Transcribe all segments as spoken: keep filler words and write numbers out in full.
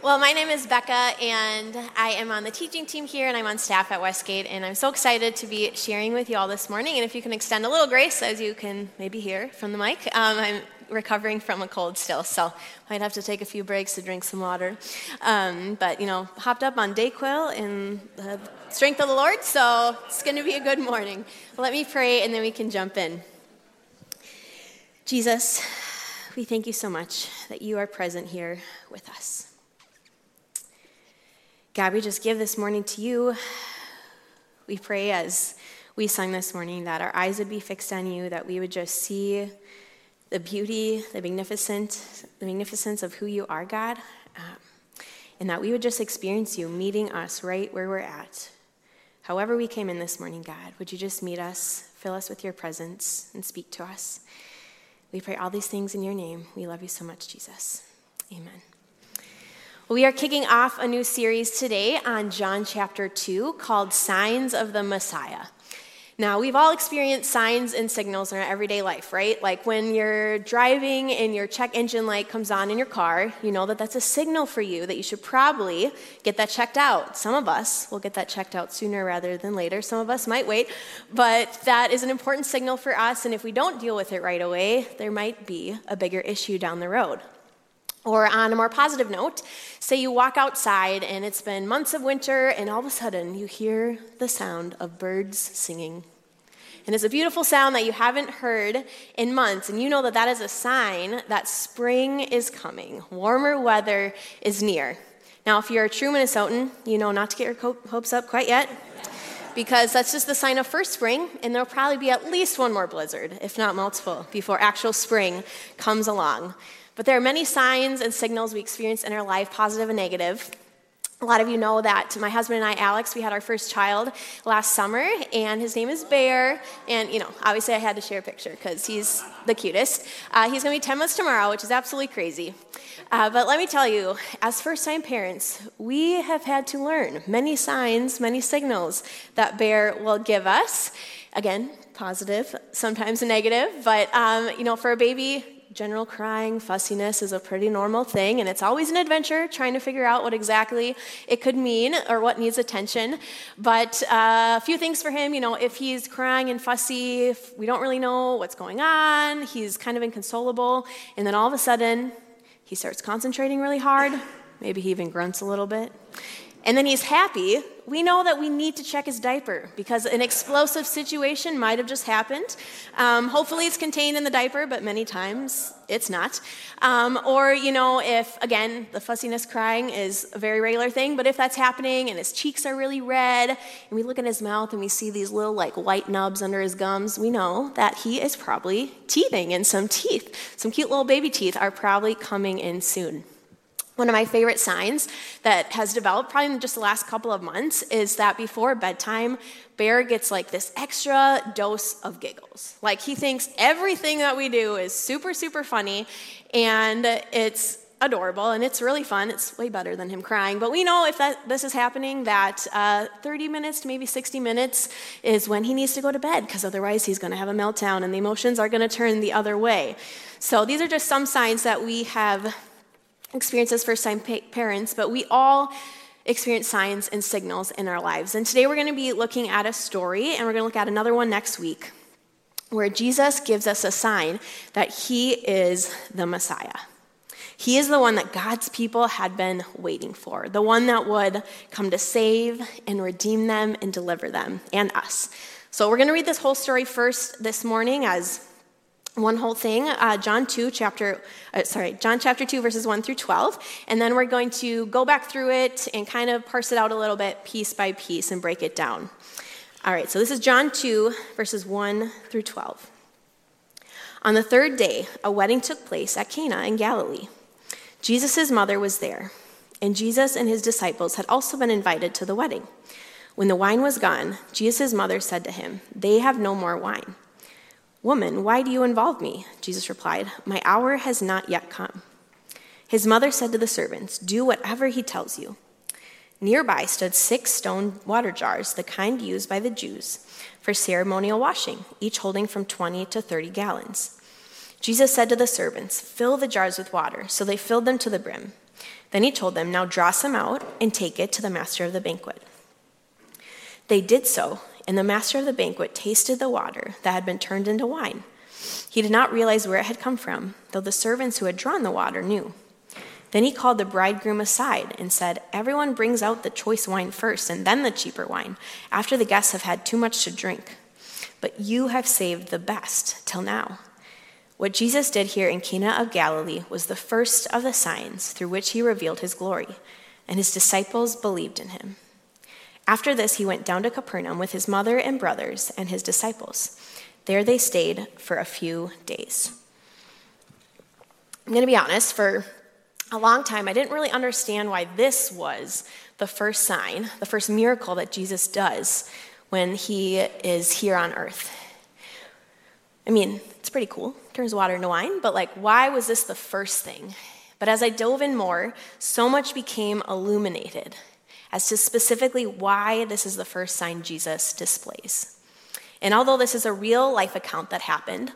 Well, my name is Becca, and I am on the teaching team here, and I'm on staff at Westgate, and I'm so excited to be sharing with you all this morning. And if you can extend a little grace, as you can maybe hear from the mic, um, I'm recovering from a cold still, so might have to take a few breaks to drink some water. Um, but, you know, hopped up on Dayquil in the strength of the Lord, so it's going to be a good morning. Let me pray, and then we can jump in. Jesus, we thank you so much that you are present here with us. God, we just give this morning to you. We pray as we sung this morning that our eyes would be fixed on you, that we would just see the beauty, the magnificent, the magnificence of who you are, God, um, and that we would just experience you meeting us right where we're at. However we came in this morning, God, would you just meet us, fill us with your presence, and speak to us. We pray all these things in your name. We love you so much, Jesus. Amen. We are kicking off a new series today on John chapter two called Signs of the Messiah. Now, we've all experienced signs and signals in our everyday life, right? Like when you're driving and your check engine light comes on in your car, you know that that's a signal for you that you should probably get that checked out. Some of us will get that checked out sooner rather than later. Some of us might wait, but that is an important signal for us, and if we don't deal with it right away, there might be a bigger issue down the road. Or on a more positive note, say you walk outside and it's been months of winter and all of a sudden you hear the sound of birds singing. And it's a beautiful sound that you haven't heard in months, and you know that that is a sign that spring is coming. Warmer weather is near. Now, if you're a true Minnesotan, you know not to get your hopes up quite yet, because that's just the sign of first spring, and there'll probably be at least one more blizzard, if not multiple, before actual spring comes along. But there are many signs and signals we experience in our life, positive and negative. A lot of you know that my husband and I, Alex, we had our first child last summer, and his name is Bear. And, you know, obviously I had to share a picture because he's the cutest. Uh, he's going to be ten months tomorrow, which is absolutely crazy. Uh, but let me tell you, as first-time parents, we have had to learn many signs, many signals that Bear will give us. Again, positive, sometimes negative. But, um, you know, for a baby, general crying, fussiness is a pretty normal thing, and it's always an adventure trying to figure out what exactly it could mean or what needs attention. But uh, a few things for him, you know, if he's crying and fussy, if we don't really know what's going on, he's kind of inconsolable, and then all of a sudden, he starts concentrating really hard, maybe he even grunts a little bit, and then he's happy. We know that we need to check his diaper because an explosive situation might have just happened. Um, hopefully it's contained in the diaper, but many times it's not. Um, or, you know, if, again, the fussiness crying is a very regular thing, but if that's happening and his cheeks are really red and we look at his mouth and we see these little, like, white nubs under his gums, we know that he is probably teething, and some teeth, some cute little baby teeth are probably coming in soon. One of my favorite signs that has developed probably in just the last couple of months is that before bedtime, Bear gets like this extra dose of giggles. Like he thinks everything that we do is super, super funny, and it's adorable, and it's really fun. It's way better than him crying. But we know if that this is happening that uh, thirty minutes to maybe sixty minutes is when he needs to go to bed, because otherwise he's going to have a meltdown and the emotions are going to turn the other way. So these are just some signs that we have experience as first-time pa- parents, but we all experience signs and signals in our lives. And today we're going to be looking at a story, and we're going to look at another one next week, where Jesus gives us a sign that he is the Messiah. He is the one that God's people had been waiting for, the one that would come to save and redeem them and deliver them and us. So we're going to read this whole story first this morning as one whole thing, uh, John two, chapter, uh, sorry, John chapter two, verses one through twelve, and then we're going to go back through it and kind of parse it out a little bit, piece by piece, and break it down. All right, so this is John two, verses one through twelve. On the third day, a wedding took place at Cana in Galilee. Jesus' mother was there, and Jesus and his disciples had also been invited to the wedding. When the wine was gone, Jesus' mother said to him, "They have no more wine." "Woman, why do you involve me?" Jesus replied, "My hour has not yet come." His mother said to the servants, "Do whatever he tells you." Nearby stood six stone water jars, the kind used by the Jews for ceremonial washing, each holding from twenty to thirty gallons. Jesus said to the servants, "Fill the jars with water." So they filled them to the brim. Then he told them, "Now draw some out and take it to the master of the banquet." They did so, and the master of the banquet tasted the water that had been turned into wine. He did not realize where it had come from, though the servants who had drawn the water knew. Then he called the bridegroom aside and said, "Everyone brings out the choice wine first, and then the cheaper wine, after the guests have had too much to drink. But you have saved the best till now." What Jesus did here in Cana of Galilee was the first of the signs through which he revealed his glory, and his disciples believed in him. After this, he went down to Capernaum with his mother and brothers and his disciples. There they stayed for a few days. I'm going to be honest, for a long time, I didn't really understand why this was the first sign, the first miracle that Jesus does when he is here on earth. I mean, it's pretty cool. Turns water into wine, but like, why was this the first thing? But as I dove in more, so much became illuminated as to specifically why this is the first sign Jesus displays. And although this is a real life account that happened,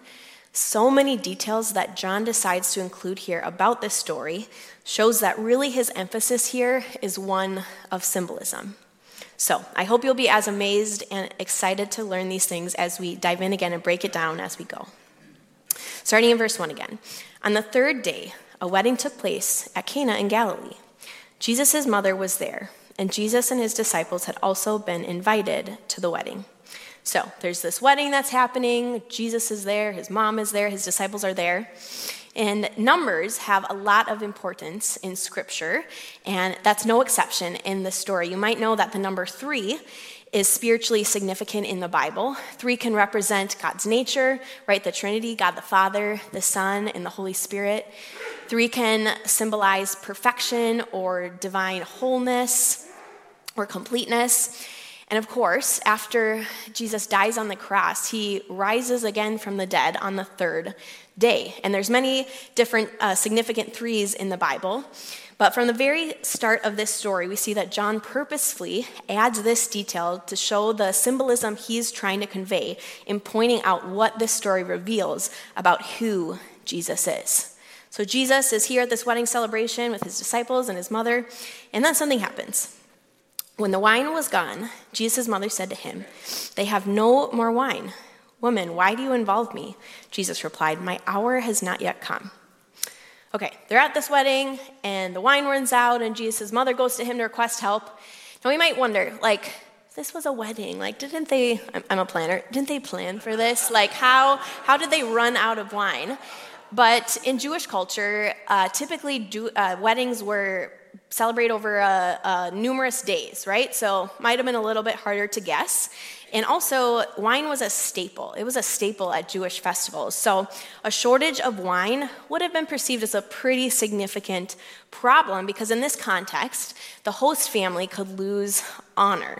so many details that John decides to include here about this story shows that really his emphasis here is one of symbolism. So I hope you'll be as amazed and excited to learn these things as we dive in again and break it down as we go. Starting in verse one again. On the third day, a wedding took place at Cana in Galilee. Jesus' mother was there, and Jesus and his disciples had also been invited to the wedding. So there's this wedding that's happening. Jesus is there, his mom is there, his disciples are there. And numbers have a lot of importance in Scripture, and that's no exception in this story. You might know that the number three is spiritually significant in the Bible. Three can represent God's nature, right? The Trinity, God the Father, the Son, and the Holy Spirit. Three can symbolize perfection or divine wholeness or completeness. And of course, after Jesus dies on the cross, he rises again from the dead on the third day. And there's many different uh, significant threes in the Bible. But from the very start of this story, we see that John purposefully adds this detail to show the symbolism he's trying to convey in pointing out what this story reveals about who Jesus is. So Jesus is here at this wedding celebration with his disciples and his mother, and then something happens. When the wine was gone, Jesus' mother said to him, "They have no more wine. Woman, why do you involve me?" Jesus replied, "My hour has not yet come." Okay, they're at this wedding, and the wine runs out, and Jesus' mother goes to him to request help. Now, we might wonder, like, this was a wedding. Like, didn't they, I'm a planner, didn't they plan for this? Like, how, how did they run out of wine? But in Jewish culture, uh, typically do, uh, weddings were celebrate over uh, uh, numerous days, right? So might have been a little bit harder to guess. And also, wine was a staple. It was a staple at Jewish festivals. So a shortage of wine would have been perceived as a pretty significant problem because in this context, the host family could lose honor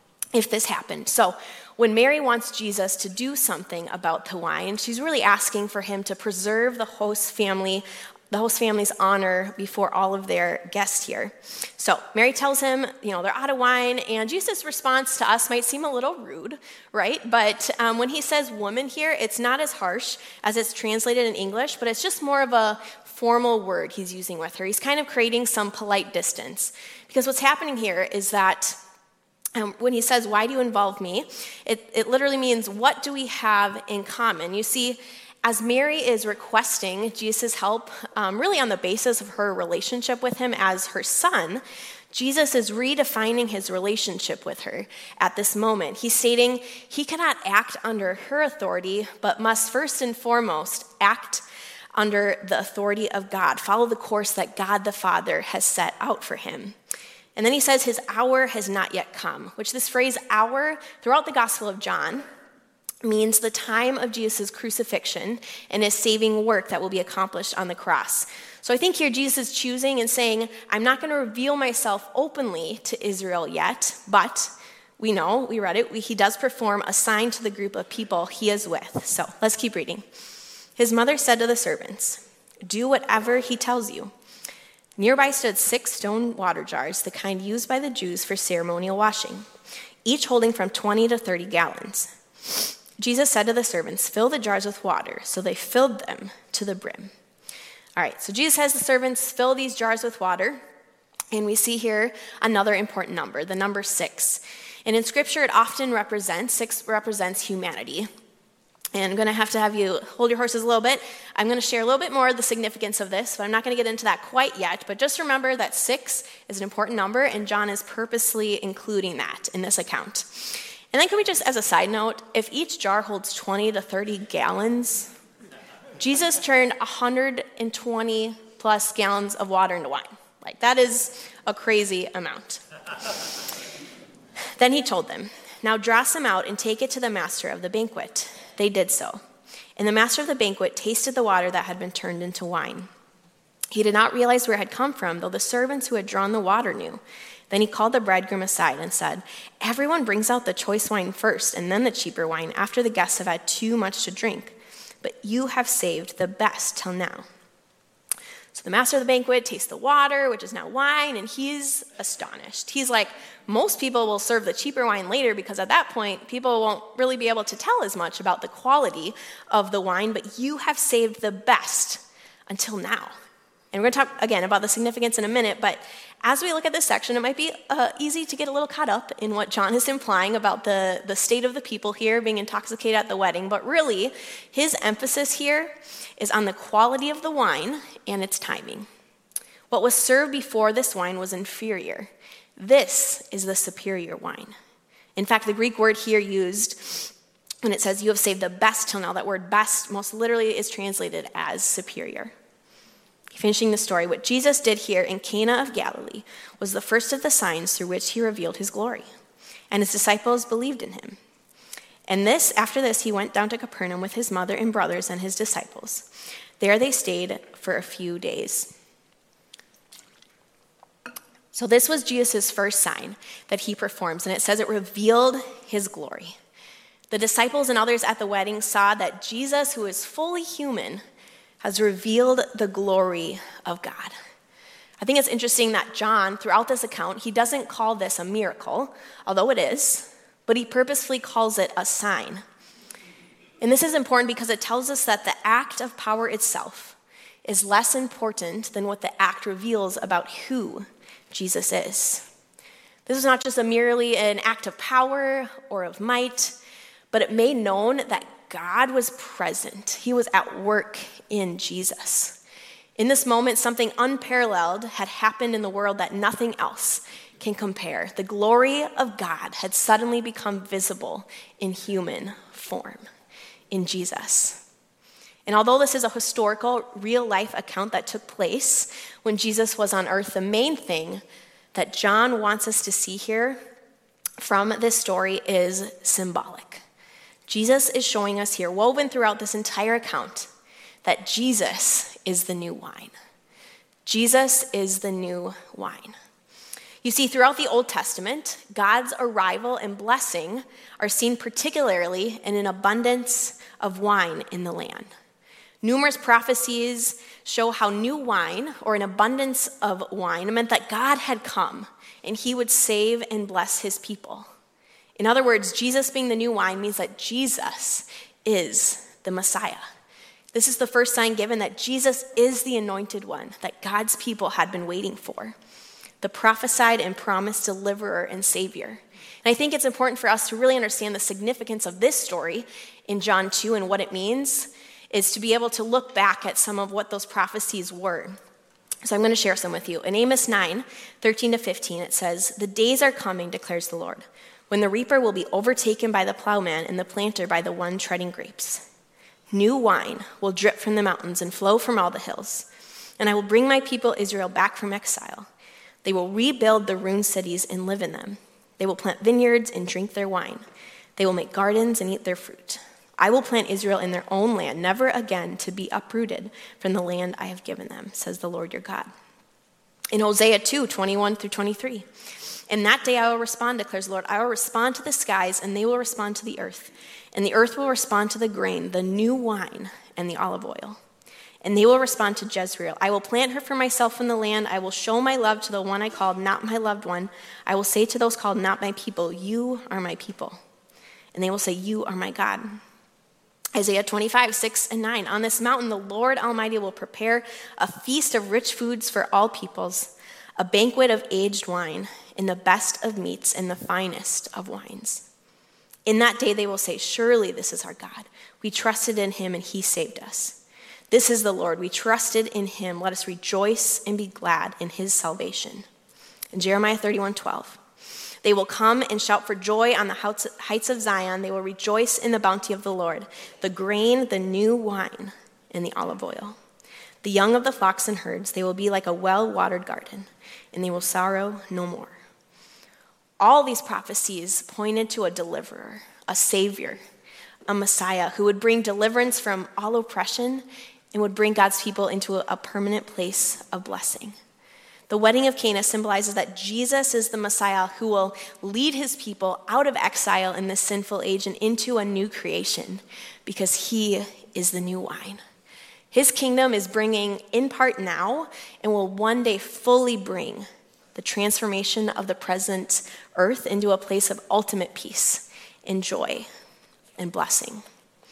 if this happened. So when Mary wants Jesus to do something about the wine, she's really asking for him to preserve the host family the host family's honor before all of their guests here. So Mary tells him, you know, they're out of wine, and Jesus' response to us might seem a little rude, right? But um, when he says woman here, it's not as harsh as it's translated in English, but it's just more of a formal word he's using with her. He's kind of creating some polite distance. Because what's happening here is that Um, when he says, "Why do you involve me?" It, it literally means, what do we have in common? You see, as Mary is requesting Jesus' help, um, really on the basis of her relationship with him as her son, Jesus is redefining his relationship with her at this moment. He's stating he cannot act under her authority, but must first and foremost act under the authority of God, follow the course that God the Father has set out for him. And then he says his hour has not yet come, which this phrase hour throughout the Gospel of John means the time of Jesus' crucifixion and his saving work that will be accomplished on the cross. So I think here Jesus is choosing and saying, I'm not going to reveal myself openly to Israel yet, but we know, we read it, we, he does perform a sign to the group of people he is with. So let's keep reading. His mother said to the servants, "Do whatever he tells you." Nearby stood six stone water jars, the kind used by the Jews for ceremonial washing, each holding from twenty to thirty gallons. Jesus said to the servants, "Fill the jars with water," so they filled them to the brim. All right, so Jesus has the servants fill these jars with water, and we see here another important number, the number six. And in Scripture, it often represents, six represents humanity. And I'm going to have to have you hold your horses a little bit. I'm going to share a little bit more of the significance of this, but I'm not going to get into that quite yet. But just remember that six is an important number, and John is purposely including that in this account. And then can we just, as a side note, if each jar holds twenty to thirty gallons, Jesus turned one hundred twenty plus gallons of water into wine. Like, that is a crazy amount. Then he told them, "Now draw some out and take it to the master of the banquet." They did so. And the master of the banquet tasted the water that had been turned into wine. He did not realize where it had come from, though the servants who had drawn the water knew. Then he called the bridegroom aside and said, "Everyone brings out the choice wine first, and then the cheaper wine after the guests have had too much to drink. But you have saved the best till now." So the master of the banquet tastes the water, which is now wine, and he's astonished. He's like, most people will serve the cheaper wine later because at that point, people won't really be able to tell as much about the quality of the wine, but you have saved the best until now. And we're going to talk, again, about the significance in a minute, but as we look at this section, it might be uh, easy to get a little caught up in what John is implying about the, the state of the people here being intoxicated at the wedding, but really, his emphasis here is on the quality of the wine and its timing. What was served before this wine was inferior. This is the superior wine. In fact, the Greek word here used when it says you have saved the best till now, that word best most literally is translated as superior. Finishing the story, what Jesus did here in Cana of Galilee was the first of the signs through which he revealed his glory, and his disciples believed in him. And this, after this, he went down to Capernaum with his mother and brothers and his disciples. There they stayed for a few days. So this was Jesus' first sign that he performs, and it says it revealed his glory. The disciples and others at the wedding saw that Jesus, who is fully human, has revealed the glory of God. I think it's interesting that John, throughout this account, he doesn't call this a miracle, although it is, but he purposefully calls it a sign. And this is important because it tells us that the act of power itself is less important than what the act reveals about who Jesus is. This is not just a merely an act of power or of might, but it made known that God was present. He was at work in Jesus. In this moment, something unparalleled had happened in the world that nothing else can compare. The glory of God had suddenly become visible in human form, in Jesus. And although this is a historical, real-life account that took place when Jesus was on earth, the main thing that John wants us to see here from this story is symbolic. Jesus is showing us here, woven throughout this entire account, that Jesus is the new wine. Jesus is the new wine. You see, throughout the Old Testament, God's arrival and blessing are seen particularly in an abundance of wine in the land. Numerous prophecies show how new wine, or an abundance of wine, meant that God had come and he would save and bless his people. In other words, Jesus being the new wine means that Jesus is the Messiah. This is the first sign given that Jesus is the anointed one that God's people had been waiting for, the prophesied and promised deliverer and savior. And I think it's important for us to really understand the significance of this story in John two and what it means is to be able to look back at some of what those prophecies were. So I'm going to share some with you. In Amos nine, thirteen to fifteen, it says, "The days are coming, declares the Lord, when the reaper will be overtaken by the plowman and the planter by the one treading grapes. New wine will drip from the mountains and flow from all the hills. And I will bring my people Israel back from exile. They will rebuild the ruined cities and live in them. They will plant vineyards and drink their wine. They will make gardens and eat their fruit. I will plant Israel in their own land, never again to be uprooted from the land I have given them, says the Lord your God." In Hosea two, twenty-one through twenty-three, "In that day I will respond, declares the Lord. I will respond to the skies, and they will respond to the earth. And the earth will respond to the grain, the new wine, and the olive oil. And they will respond to Jezreel. I will plant her for myself in the land. I will show my love to the one I called not my loved one. I will say to those called not my people, you are my people. And they will say, you are my God. Isaiah twenty-five, six and nine. On this mountain, the Lord Almighty will prepare a feast of rich foods for all peoples, a banquet of aged wine, and the best of meats and the finest of wines. In that day they will say, surely this is our God. We trusted in him and he saved us. This is the Lord. We trusted in him. Let us rejoice and be glad in his salvation. In Jeremiah thirty-one, twelve. They will come and shout for joy on the heights of Zion. They will rejoice in the bounty of the Lord, the grain, the new wine, and the olive oil. The young of the flocks and herds, they will be like a well-watered garden, and they will sorrow no more. All these prophecies pointed to a deliverer, a savior, a Messiah who would bring deliverance from all oppression and would bring God's people into a permanent place of blessing. The wedding of Cana symbolizes that Jesus is the Messiah who will lead his people out of exile in this sinful age and into a new creation because he is the new wine. His kingdom is bringing in part now and will one day fully bring the transformation of the present earth into a place of ultimate peace and joy and blessing.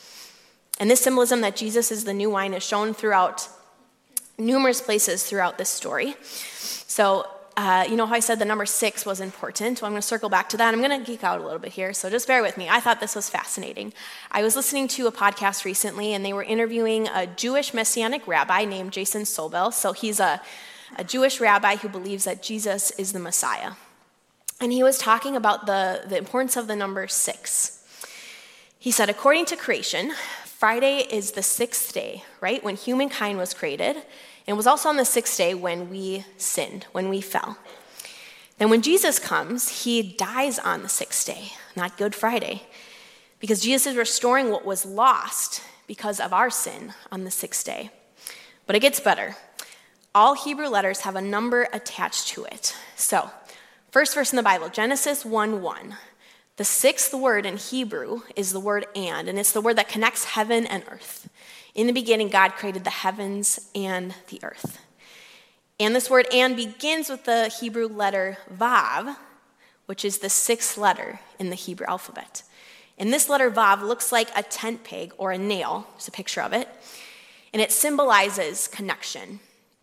And this symbolism that Jesus is the new wine is shown throughout numerous places throughout this story. So, uh, you know how I said the number six was important? Well, I'm going to circle back to that. I'm going to geek out a little bit here, so just bear with me. I thought this was fascinating. I was listening to a podcast recently, and they were interviewing a Jewish Messianic rabbi named Jason Sobel. So he's a, a Jewish rabbi who believes that Jesus is the Messiah. And he was talking about the, the importance of the number six. He said, according to creation, Friday is the sixth day, right, when humankind was created. And it was also on the sixth day when we sinned, when we fell. Then when Jesus comes, he dies on the sixth day, not Good Friday, because Jesus is restoring what was lost because of our sin on the sixth day. But it gets better. All Hebrew letters have a number attached to it. So, first verse in the Bible, Genesis one one. The sixth word in Hebrew is the word and, and it's the word that connects heaven and earth. In the beginning, God created the heavens and the earth. And this word and begins with the Hebrew letter Vav, which is the sixth letter in the Hebrew alphabet. And this letter Vav looks like a tent peg or a nail. There's a picture of it. And it symbolizes connection.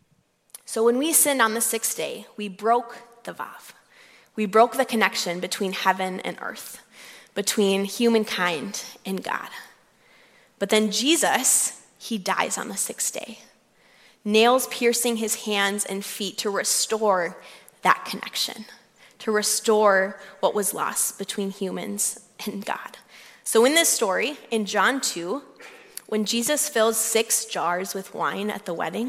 So when we sinned on the sixth day, we broke the Vav. We broke the connection between heaven and earth, between humankind and God. But then Jesus, he dies on the sixth day, nails piercing his hands and feet to restore that connection, to restore what was lost between humans and God. So in this story, in John two, when Jesus fills six jars with wine at the wedding,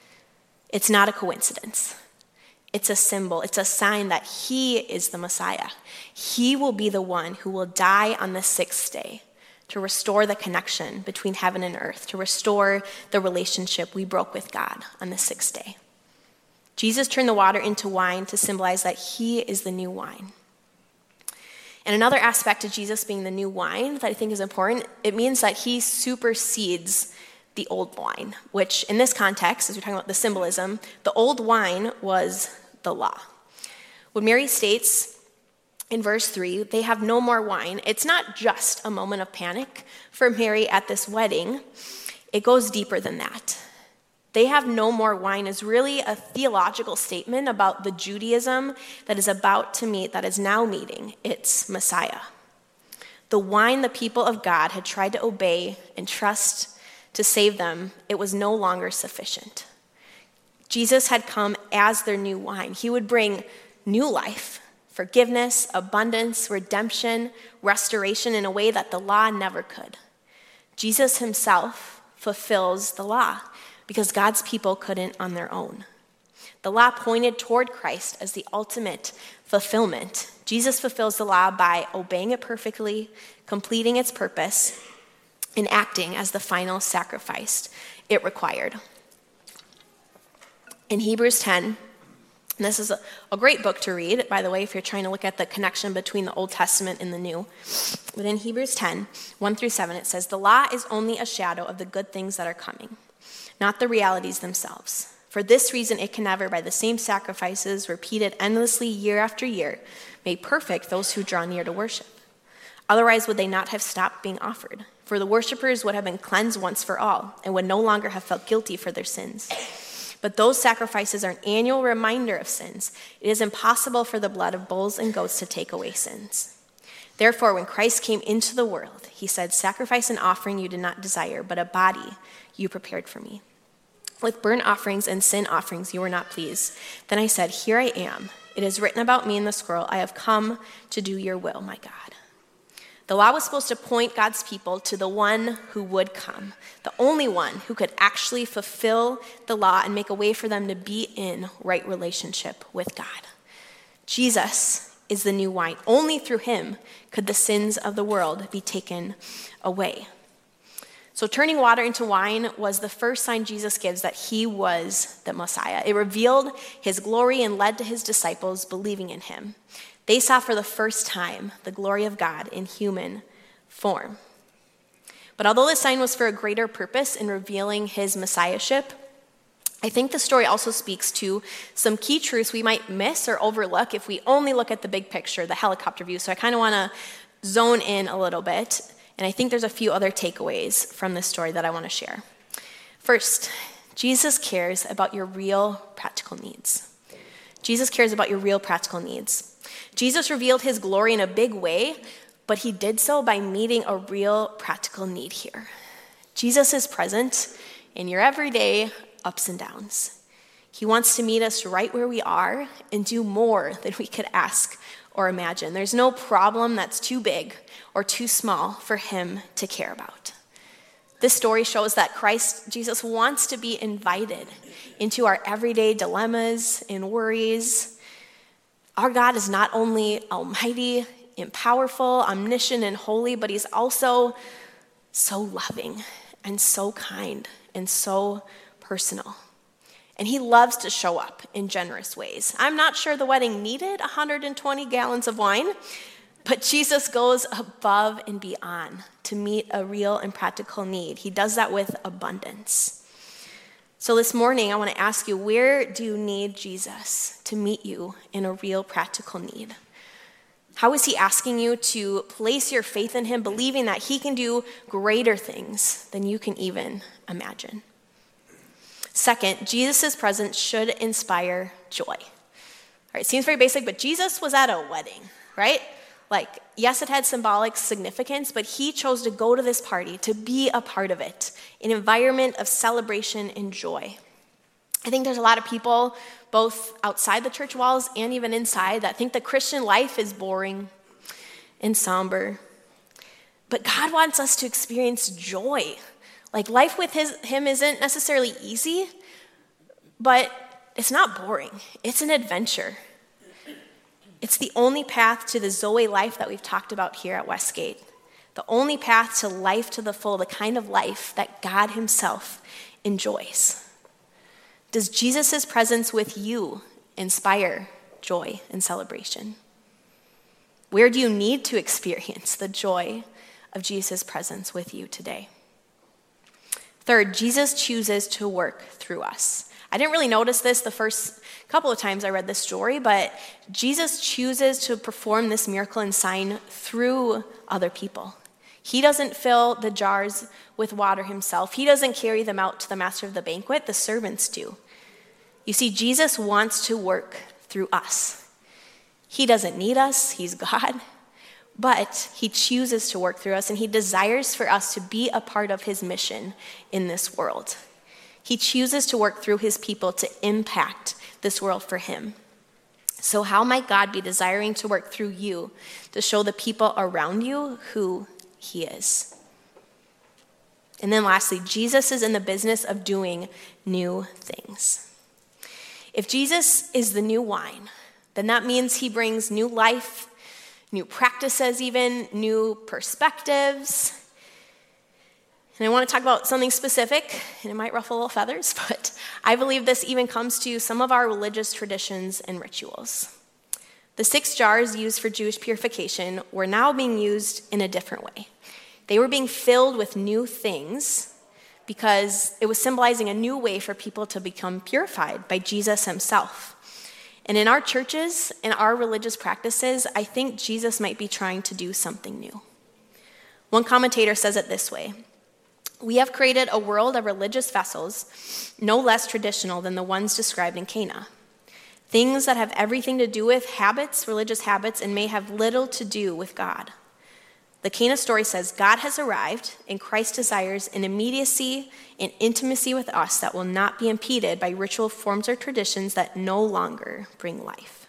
it's not a coincidence. It's a symbol. It's a sign that he is the Messiah. He will be the one who will die on the sixth day to restore the connection between heaven and earth, to restore the relationship we broke with God on the sixth day. Jesus turned the water into wine to symbolize that he is the new wine. And another aspect of Jesus being the new wine that I think is important, it means that he supersedes the old wine, which in this context, as we're talking about the symbolism, the old wine was the law. When Mary states in verse three, they have no more wine, it's not just a moment of panic for Mary at this wedding. It goes deeper than that. They have no more wine is really a theological statement about the Judaism that is about to meet, that is now meeting its Messiah. The wine the people of God had tried to obey and trust to save them, it was no longer sufficient. Jesus had come as their new wine. He would bring new life, forgiveness, abundance, redemption, restoration in a way that the law never could. Jesus himself fulfills the law because God's people couldn't on their own. The law pointed toward Christ as the ultimate fulfillment. Jesus fulfills the law by obeying it perfectly, completing its purpose, and acting as the final sacrifice it required. In Hebrews ten, and this is a, a great book to read, by the way, if you're trying to look at the connection between the Old Testament and the New. But in Hebrews ten, one through seven, it says, the law is only a shadow of the good things that are coming, not the realities themselves. For this reason, it can never, by the same sacrifices repeated endlessly year after year, make perfect those who draw near to worship. Otherwise, would they not have stopped being offered? for the worshipers would have been cleansed once for all and would no longer have felt guilty for their sins. But those sacrifices are an annual reminder of sins. It is impossible for the blood of bulls and goats to take away sins. Therefore, when Christ came into the world, he said, "Sacrifice and offering you did not desire, but a body you prepared for me. With burnt offerings and sin offerings you were not pleased. Then I said, here I am. It is written about me in the scroll, I have come to do your will, my God." The law was supposed to point God's people to the one who would come, the only one who could actually fulfill the law and make a way for them to be in right relationship with God. Jesus is the new wine. Only through him could the sins of the world be taken away. So turning water into wine was the first sign Jesus gives that he was the Messiah. It revealed his glory and led to his disciples believing in him. They saw for the first time the glory of God in human form. But although this sign was for a greater purpose in revealing his messiahship, I think the story also speaks to some key truths we might miss or overlook if we only look at the big picture, the helicopter view. So I kind of want to zone in a little bit, and I think there's a few other takeaways from this story that I want to share. First, Jesus cares about your real practical needs. Jesus cares about your real practical needs. Jesus revealed his glory in a big way, but he did so by meeting a real practical need here. Jesus is present in your everyday ups and downs. He wants to meet us right where we are and do more than we could ask or imagine. There's no problem that's too big or too small for him to care about. This story shows that Christ, Jesus, wants to be invited into our everyday dilemmas and worries. Our God is not only almighty and powerful, omniscient and holy, but he's also so loving and so kind and so personal. And he loves to show up in generous ways. I'm not sure the wedding needed one hundred twenty gallons of wine, but Jesus goes above and beyond to meet a real and practical need. He does that with abundance. So this morning, I want to ask you, where do you need Jesus to meet you in a real practical need? How is he asking you to place your faith in him, believing that he can do greater things than you can even imagine? Second, Jesus' presence should inspire joy. All right, seems very basic, but Jesus was at a wedding, right? Like, yes, it had symbolic significance, but he chose to go to this party, to be a part of it, an environment of celebration and joy. I think there's a lot of people, both outside the church walls and even inside, that think the Christian life is boring and somber. But God wants us to experience joy. Like, life with his, him isn't necessarily easy, but it's not boring. It's an adventure. It's the only path to the Zoe life that we've talked about here at Westgate. The only path to life to the full, the kind of life that God himself enjoys. Does Jesus' presence with you inspire joy and celebration? Where do you need to experience the joy of Jesus' presence with you today? Third, Jesus chooses to work through us. I didn't really notice this the first couple of times I read this story, but Jesus chooses to perform this miracle and sign through other people. He doesn't fill the jars with water himself. He doesn't carry them out to the master of the banquet. The servants do. You see, Jesus wants to work through us. He doesn't need us. He's God. But he chooses to work through us, and he desires for us to be a part of his mission in this world. He chooses to work through his people to impact this world for him. So how might God be desiring to work through you to show the people around you who he is? And then lastly, Jesus is in the business of doing new things. If Jesus is the new wine, then that means he brings new life, new practices even, new perspectives. And I want to talk about something specific, and it might ruffle little feathers, but I believe this even comes to some of our religious traditions and rituals. The six jars used for Jewish purification were now being used in a different way. They were being filled with new things because it was symbolizing a new way for people to become purified by Jesus himself. And in our churches, in our religious practices, I think Jesus might be trying to do something new. One commentator says it this way: "We have created a world of religious vessels no less traditional than the ones described in Cana. Things that have everything to do with habits, religious habits, and may have little to do with God. The Cana story says God has arrived, and Christ desires an immediacy and intimacy with us that will not be impeded by ritual forms or traditions that no longer bring life."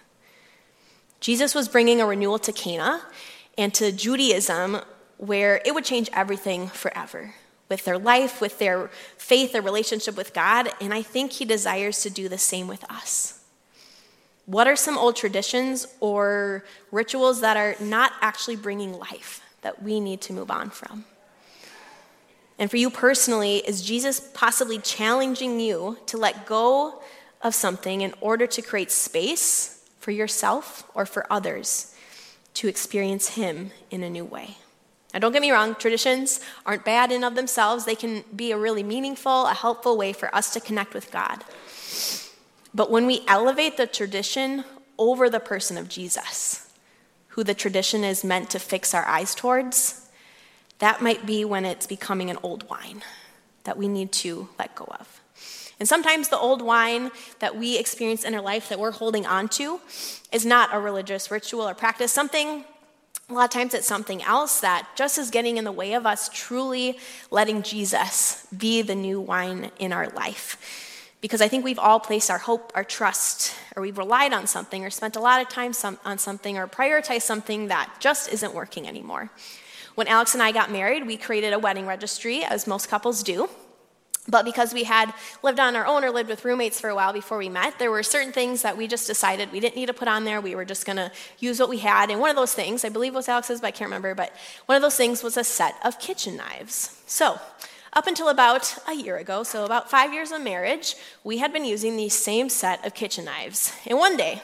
Jesus was bringing a renewal to Cana and to Judaism, where it would change everything forever, with their life, with their faith, their relationship with God, and I think he desires to do the same with us. What are some old traditions or rituals that are not actually bringing life that we need to move on from? And for you personally, is Jesus possibly challenging you to let go of something in order to create space for yourself or for others to experience him in a new way? Now, don't get me wrong, traditions aren't bad in of themselves. They can be a really meaningful, a helpful way for us to connect with God. But when we elevate the tradition over the person of Jesus, who the tradition is meant to fix our eyes towards, that might be when it's becoming an old wine that we need to let go of. And sometimes the old wine that we experience in our life that we're holding on to is not a religious ritual or practice. Something, a lot of times it's something else that just is getting in the way of us truly letting Jesus be the new wine in our life. Because I think we've all placed our hope, our trust, or we've relied on something or spent a lot of time some, on something or prioritized something that just isn't working anymore. When Alex and I got married, we created a wedding registry, as most couples do. But because we had lived on our own or lived with roommates for a while before we met, there were certain things that we just decided we didn't need to put on there. We were just going to use what we had. And one of those things, I believe it was Alex's, but I can't remember, but one of those things was a set of kitchen knives. So up until about a year ago, so about five years of marriage, we had been using the same set of kitchen knives. And one day,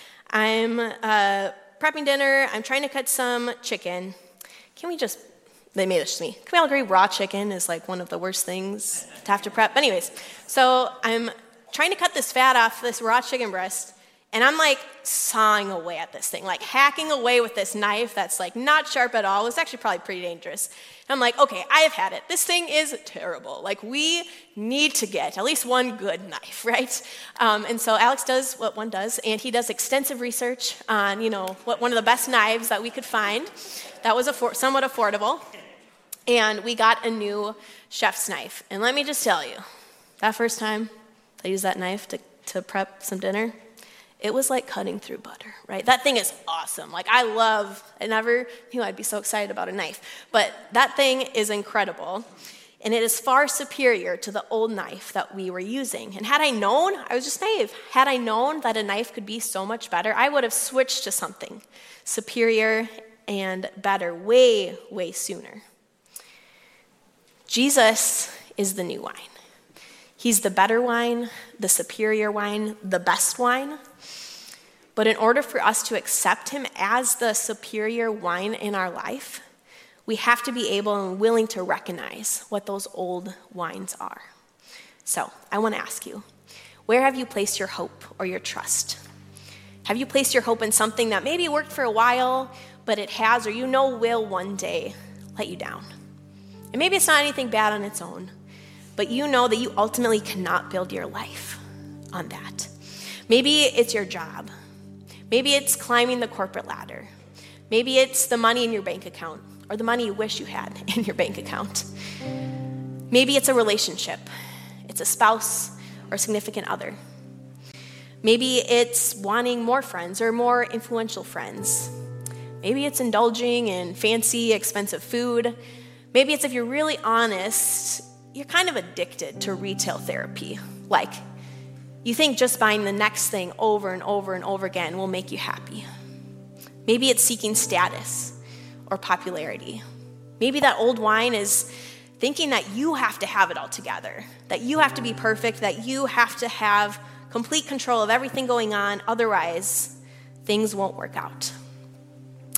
I'm uh, prepping dinner, I'm trying to cut some chicken. Can we just, they made this to me. Can we all agree raw chicken is like one of the worst things to have to prep? But anyways, so I'm trying to cut this fat off this raw chicken breast, and I'm like sawing away at this thing, like hacking away with this knife that's like not sharp at all. It was actually probably pretty dangerous. And I'm like, okay, I have had it. This thing is terrible. Like, we need to get at least one good knife, right? Um, and so Alex does what one does, and he does extensive research on, you know, what one of the best knives that we could find that was affor- somewhat affordable. And we got a new chef's knife. And let me just tell you, that first time I used that knife to, to prep some dinner, it was like cutting through butter, right? That thing is awesome. Like, I love, I never knew I'd be so excited about a knife. But that thing is incredible. And it is far superior to the old knife that we were using. And had I known, I was just naive. Had I known that a knife could be so much better, I would have switched to something superior and better way, way sooner. Jesus is the new wine. He's the better wine, the superior wine, the best wine. But in order for us to accept him as the superior wine in our life, we have to be able and willing to recognize what those old wines are. So I want to ask you, where have you placed your hope or your trust? Have you placed your hope in something that maybe worked for a while, but it has or you know will one day let you down? And maybe it's not anything bad on its own, but you know that you ultimately cannot build your life on that. Maybe it's your job. Maybe it's climbing the corporate ladder. Maybe it's the money in your bank account or the money you wish you had in your bank account. Maybe it's a relationship. It's a spouse or significant other. Maybe it's wanting more friends or more influential friends. Maybe it's indulging in fancy, expensive food. Maybe it's, if you're really honest, you're kind of addicted to retail therapy. Like, you think just buying the next thing over and over and over again will make you happy. Maybe it's seeking status or popularity. Maybe that old wine is thinking that you have to have it all together, that you have to be perfect, that you have to have complete control of everything going on, otherwise things won't work out.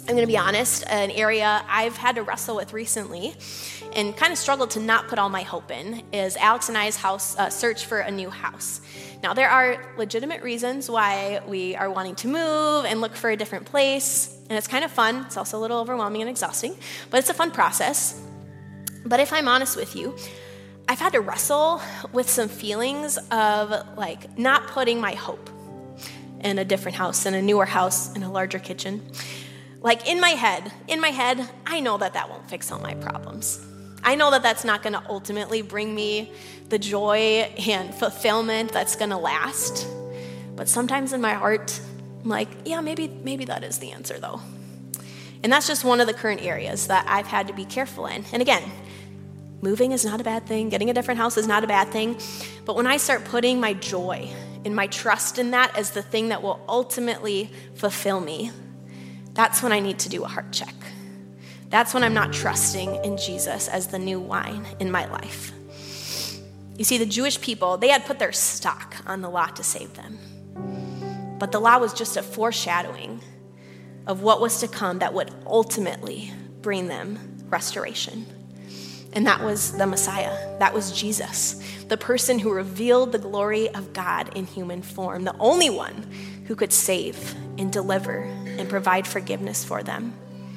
I'm going to be honest, an area I've had to wrestle with recently and kind of struggled to not put all my hope in is Alex and I's house uh, search for a new house. Now, there are legitimate reasons why we are wanting to move and look for a different place, and it's kind of fun. It's also a little overwhelming and exhausting, but it's a fun process. But if I'm honest with you, I've had to wrestle with some feelings of like not putting my hope in a different house, in a newer house, in a larger kitchen. Like in my head, in my head, I know that that won't fix all my problems. I know that that's not going to ultimately bring me the joy and fulfillment that's going to last. But sometimes in my heart, I'm like, yeah, maybe maybe that is the answer though. And that's just one of the current areas that I've had to be careful in. And again, moving is not a bad thing. Getting a different house is not a bad thing. But when I start putting my joy and my trust in that as the thing that will ultimately fulfill me, that's when I need to do a heart check. That's when I'm not trusting in Jesus as the new wine in my life. You see, the Jewish people, they had put their stock on the law to save them. But the law was just a foreshadowing of what was to come that would ultimately bring them restoration. And that was the Messiah. That was Jesus, the person who revealed the glory of God in human form, the only one who could save and deliver and provide forgiveness for them.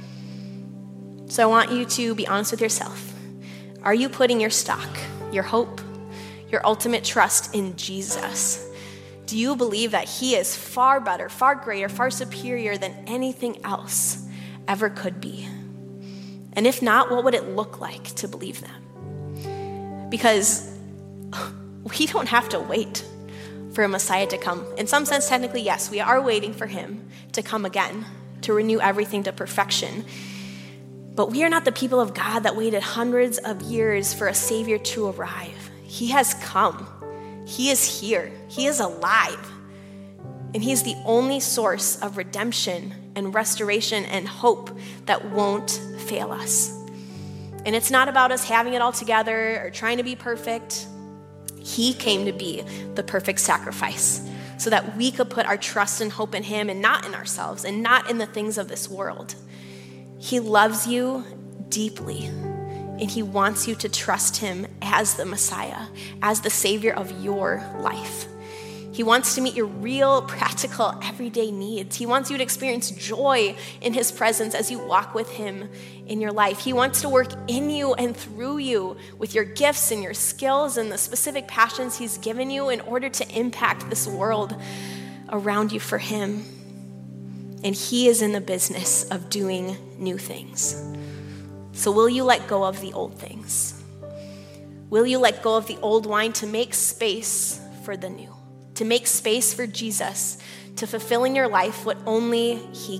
So I want you to be honest with yourself. Are you putting your stock, your hope, your ultimate trust in Jesus? Do you believe that he is far better, far greater, far superior than anything else ever could be? And if not, what would it look like to believe that? Because we don't have to wait for a Messiah to come. In some sense, technically, yes, we are waiting for him to come again, to renew everything to perfection. But we are not the people of God that waited hundreds of years for a Savior to arrive. He has come. He is here. He is alive. And he is the only source of redemption and restoration and hope that won't fail us. And it's not about us having it all together or trying to be perfect. He came to be the perfect sacrifice so that we could put our trust and hope in him and not in ourselves and not in the things of this world. He loves you deeply, and he wants you to trust him as the Messiah, as the Savior of your life. He wants to meet your real, practical, everyday needs. He wants you to experience joy in his presence as you walk with him in your life. He wants to work in you and through you with your gifts and your skills and the specific passions he's given you in order to impact this world around you for him. And he is in the business of doing new things. So will you let go of the old things? Will you let go of the old wine to make space for the new? To make space for Jesus, to fulfill in your life what only he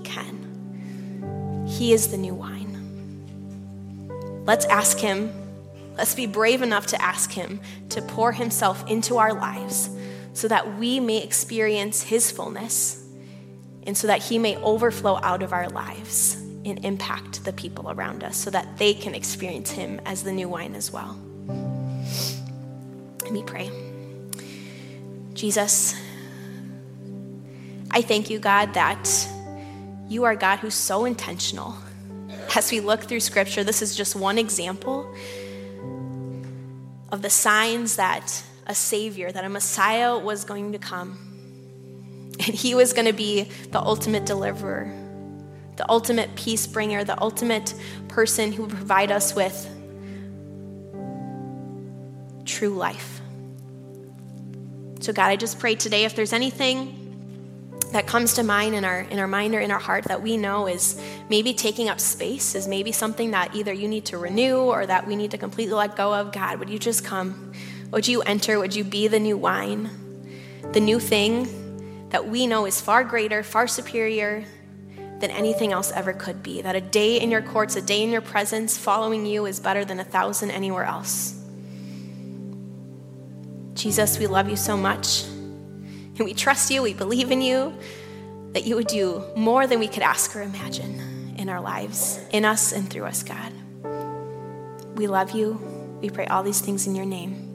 can. He is the new wine. Let's ask him, let's be brave enough to ask him to pour himself into our lives so that we may experience his fullness and so that he may overflow out of our lives and impact the people around us so that they can experience him as the new wine as well. Let me pray. Jesus, I thank you, God, that you are God who's so intentional. As we look through scripture, this is just one example of the signs that a Savior, that a Messiah was going to come. And he was going to be the ultimate deliverer, the ultimate peace bringer, the ultimate person who would provide us with true life. So God, I just pray today if there's anything that comes to mind in our in our mind or in our heart that we know is maybe taking up space, is maybe something that either you need to renew or that we need to completely let go of, God, would you just come? Would you enter? Would you be the new wine, the new thing that we know is far greater, far superior than anything else ever could be? That a day in your courts, a day in your presence following you is better than a thousand anywhere else. Jesus, we love you so much. And we trust you, we believe in you, that you would do more than we could ask or imagine in our lives, in us and through us, God. We love you. We pray all these things in your name.